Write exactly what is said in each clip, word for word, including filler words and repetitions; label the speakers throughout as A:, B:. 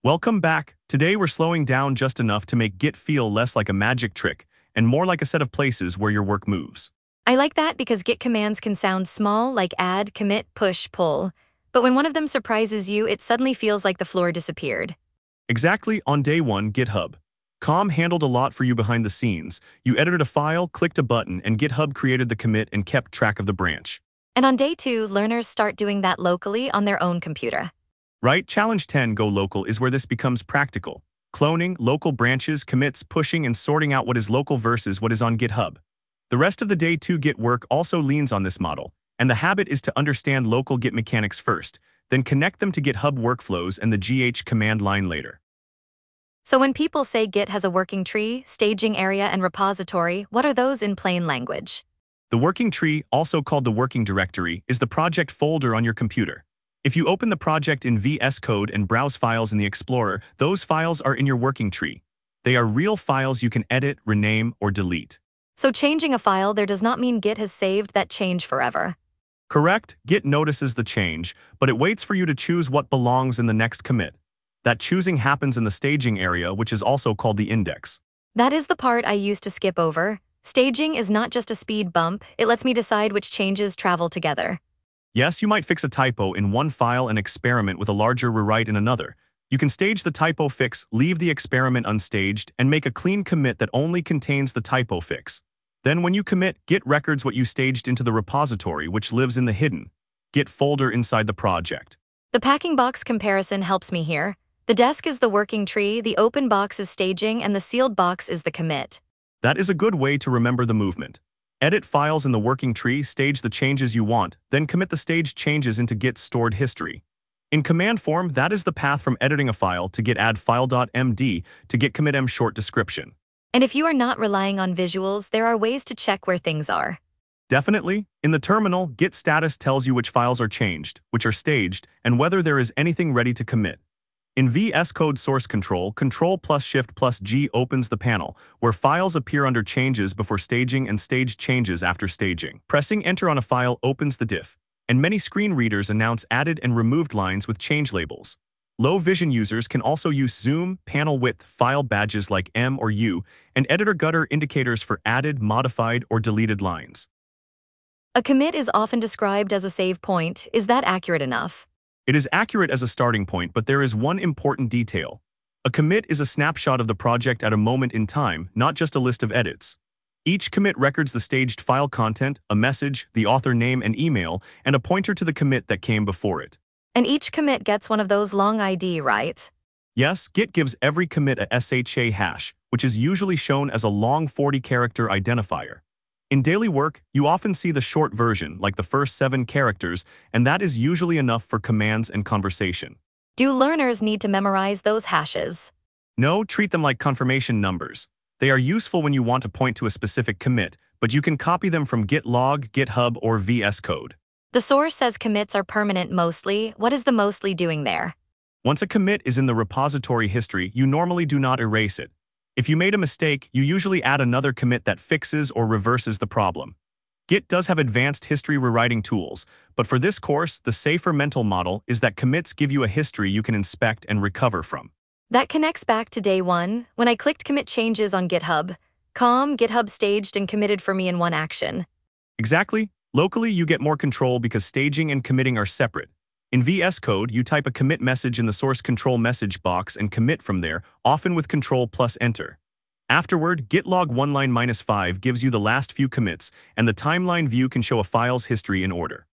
A: Welcome back. Today we're slowing down just enough to make Git feel less like a magic trick and more like a set of places where your work moves.
B: I like that because Git commands can sound small, like add, commit, push, pull. But when one of them surprises you, it suddenly feels like the floor disappeared.
A: Exactly on day one, GitHub. Com handled a lot for you behind the scenes. You edited a file, clicked a button, and GitHub created the commit and kept track of the branch.
B: And on day two, learners start doing that locally on their own computer.
A: Right? Challenge ten, Go Local, is where this becomes practical. Cloning, local branches, commits, pushing, and sorting out what is local versus what is on GitHub. The rest of the day two Git work also leans on this model, and the habit is to understand local Git mechanics first, then connect them to GitHub workflows and the G H command line later.
B: So when people say Git has a working tree, staging area, and repository, what are those in plain language?
A: The working tree, also called the working directory, is the project folder on your computer. If you open the project in V S Code and browse files in the Explorer, those files are in your working tree. They are real files you can edit, rename, or delete.
B: So changing a file there does not mean Git has saved that change forever.
A: Correct, Git notices the change, but it waits for you to choose what belongs in the next commit. That choosing happens in the staging area, which is also called the index.
B: That is the part I used to skip over. Staging is not just a speed bump, it lets me decide which changes travel together.
A: Yes, you might fix a typo in one file and experiment with a larger rewrite in another. You can stage the typo fix, leave the experiment unstaged, and make a clean commit that only contains the typo fix. Then when you commit, Git records what you staged into the repository, which lives in the hidden Git folder inside the project.
B: The packing box comparison helps me here. The desk is the working tree, the open box is staging, and the sealed box is the commit.
A: That is a good way to remember the movement. Edit files in the working tree, stage the changes you want, then commit the staged changes into Git's stored history. In command form, that is the path from editing a file to git add file.md to git commit m short description.
B: And if you are not relying on visuals, there are ways to check where things are.
A: Definitely. In the terminal, Git status tells you which files are changed, which are staged, and whether there is anything ready to commit. In V S Code source control, Control plus Shift plus G opens the panel, where files appear under changes before staging and staged changes after staging. Pressing Enter on a file opens the diff, and many screen readers announce added and removed lines with change labels. Low vision users can also use zoom, panel width, file badges like M or U, and editor gutter indicators for added, modified, or deleted lines.
B: A commit is often described as a save point. Is that accurate enough?
A: It is accurate as a starting point, but there is one important detail. A commit is a snapshot of the project at a moment in time, not just a list of edits. Each commit records the staged file content, a message, the author name and email, and a pointer to the commit that came before it.
B: And each commit gets one of those long I D, right?
A: Yes, Git gives every commit a S H A hash, which is usually shown as a long forty character identifier. In daily work, you often see the short version, like the first seven characters, and that is usually enough for commands and conversation.
B: Do learners need to memorize those hashes?
A: No, treat them like confirmation numbers. They are useful when you want to point to a specific commit, but you can copy them from Git log, GitHub, or V S Code.
B: The source says commits are permanent mostly. What is the mostly doing there?
A: Once a commit is in the repository history, you normally do not erase it. If you made a mistake, you usually add another commit that fixes or reverses the problem. Git does have advanced history rewriting tools, but for this course, the safer mental model is that commits give you a history you can inspect and recover from.
B: That connects back to day one. When I clicked commit changes on GitHub, com, GitHub staged and committed for me in one action.
A: Exactly. Locally, you get more control because staging and committing are separate. In V S Code, you type a commit message in the source control message box and commit from there, often with Control plus Enter. Afterward, Git log one line minus five gives you the last few commits, and the timeline view can show a file's history in order.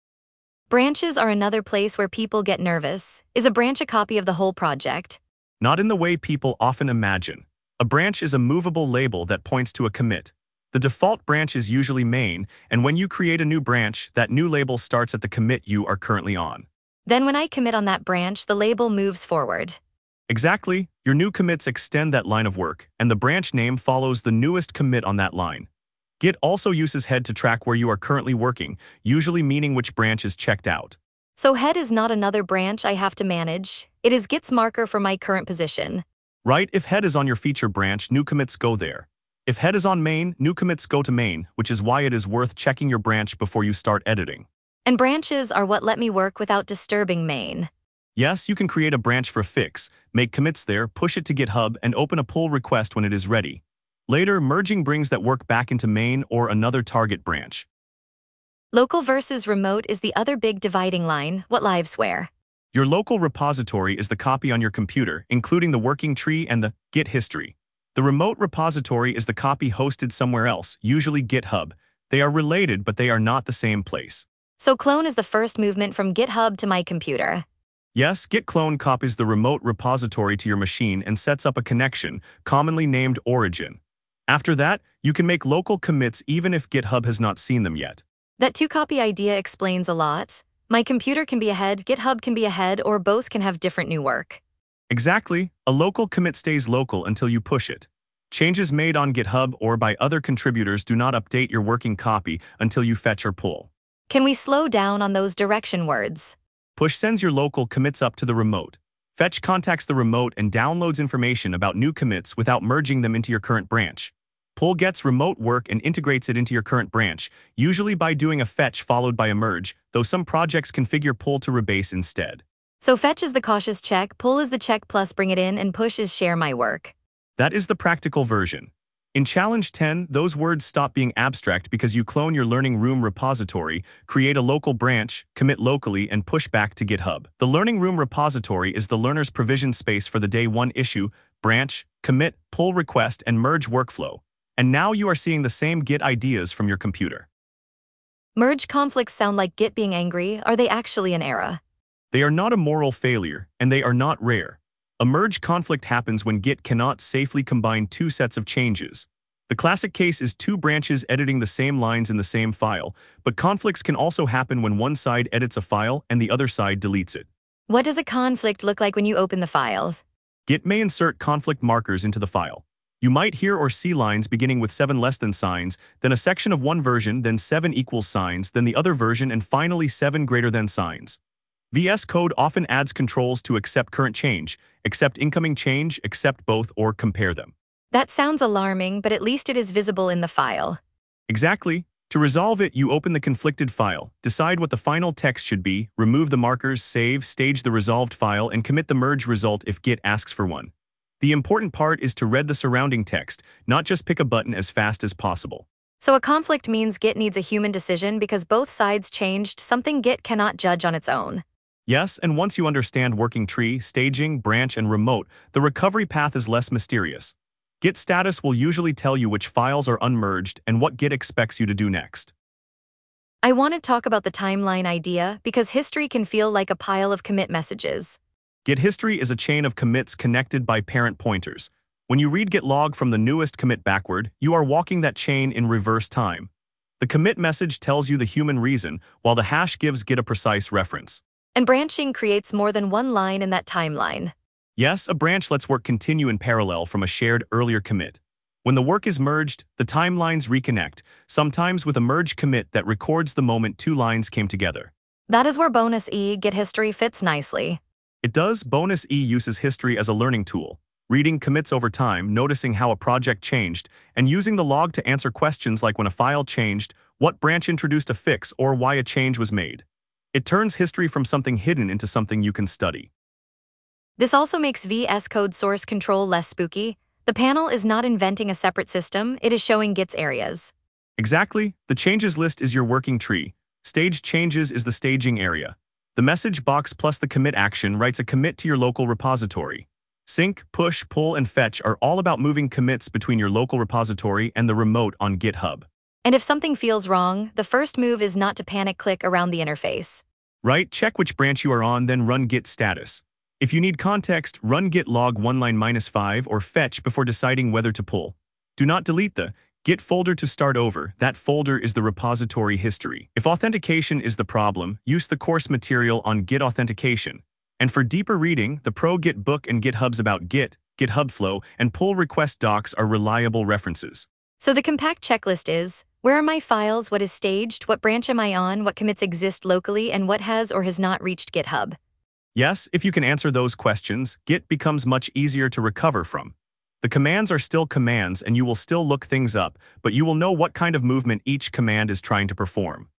B: Branches are another place where people get nervous. Is a branch a copy of the whole project?
A: Not in the way people often imagine. A branch is a movable label that points to a commit. The default branch is usually main, and when you create a new branch, that new label starts at the commit you are currently on.
B: Then when I commit on that branch, the label moves forward.
A: Exactly. Your new commits extend that line of work, and the branch name follows the newest commit on that line. Git also uses head to track where you are currently working, usually meaning which branch is checked out.
B: So head is not another branch I have to manage. It is Git's marker for my current position.
A: Right, if head is on your feature branch, new commits go there. If head is on main, new commits go to main, which is why it is worth checking your branch before you start editing.
B: And branches are what let me work without disturbing main.
A: Yes, you can create a branch for a fix, make commits there, push it to GitHub, and open a pull request when it is ready. Later, merging brings that work back into main or another target branch.
B: Local versus remote is the other big dividing line. What lives where?
A: Your local repository is the copy on your computer, including the working tree and the Git history. The remote repository is the copy hosted somewhere else, usually GitHub. They are related, but they are not the same place.
B: So clone is the first movement from GitHub to my computer.
A: Yes, Git clone copies the remote repository to your machine and sets up a connection, commonly named origin. After that, you can make local commits even if GitHub has not seen them yet.
B: That two-copy idea explains a lot. My computer can be ahead, GitHub can be ahead, or both can have different new work.
A: Exactly. A local commit stays local until you push it. Changes made on GitHub or by other contributors do not update your working copy until you fetch or pull.
B: Can we slow down on those direction words?
A: Push sends your local commits up to the remote. Fetch contacts the remote and downloads information about new commits without merging them into your current branch. Pull gets remote work and integrates it into your current branch, usually by doing a fetch followed by a merge, though some projects configure pull to rebase instead.
B: So fetch is the cautious check, pull is the check plus bring it in, and push is share my work.
A: That is the practical version. In Challenge ten, those words stop being abstract because you clone your Learning Room repository, create a local branch, commit locally, and push back to GitHub. The Learning Room repository is the learner's provision space for the day one issue, branch, commit, pull request, and merge workflow. And now you are seeing the same Git ideas from your computer.
B: Merge conflicts sound like Git being angry. Are they actually an error?
A: They are not a moral failure, and they are not rare. A merge conflict happens when Git cannot safely combine two sets of changes. The classic case is two branches editing the same lines in the same file, but conflicts can also happen when one side edits a file and the other side deletes it.
B: What does a conflict look like when you open the files?
A: Git may insert conflict markers into the file. You might hear or see lines beginning with seven less than signs, then a section of one version, then seven equals signs, then the other version, and finally seven greater than signs. V S Code often adds controls to accept current change, accept incoming change, accept both, or compare them.
B: That sounds alarming, but at least it is visible in the file.
A: Exactly. To resolve it, you open the conflicted file, decide what the final text should be, remove the markers, save, stage the resolved file, and commit the merge result if Git asks for one. The important part is to read the surrounding text, not just pick a button as fast as possible.
B: So a conflict means Git needs a human decision because both sides changed something Git cannot judge on its own.
A: Yes, and once you understand working tree, staging, branch, and remote, the recovery path is less mysterious. Git status will usually tell you which files are unmerged and what Git expects you to do next.
B: I want to talk about the timeline idea because history can feel like a pile of commit messages.
A: Git history is a chain of commits connected by parent pointers. When you read git log from the newest commit backward, you are walking that chain in reverse time. The commit message tells you the human reason, while the hash gives Git a precise reference.
B: And branching creates more than one line in that timeline.
A: Yes, a branch lets work continue in parallel from a shared earlier commit. When the work is merged, the timelines reconnect, sometimes with a merge commit that records the moment two lines came together.
B: That is where Bonus E Git history fits nicely.
A: It does. Bonus E uses history as a learning tool, reading commits over time, noticing how a project changed, and using the log to answer questions like when a file changed, what branch introduced a fix, or why a change was made. It turns history from something hidden into something you can study.
B: This also makes V S Code source control less spooky. The panel is not inventing a separate system, it is showing Git's areas.
A: Exactly. The changes list is your working tree. Stage changes is the staging area. The message box plus the commit action writes a commit to your local repository. Sync, push, pull, and fetch are all about moving commits between your local repository and the remote on GitHub.
B: And if something feels wrong, the first move is not to panic click around the interface.
A: Right, check which branch you are on, then run git status. If you need context, run git log one line minus five or fetch before deciding whether to pull. Do not delete the Git folder to start over. That folder is the repository history. If authentication is the problem, use the course material on Git authentication. And for deeper reading, the Pro Git book and GitHub's about Git, GitHub Flow, and pull request docs are reliable references.
B: So the compact checklist is, where are my files, what is staged, what branch am I on, what commits exist locally, and what has or has not reached GitHub.
A: Yes, if you can answer those questions, Git becomes much easier to recover from. The commands are still commands and you will still look things up, but you will know what kind of movement each command is trying to perform.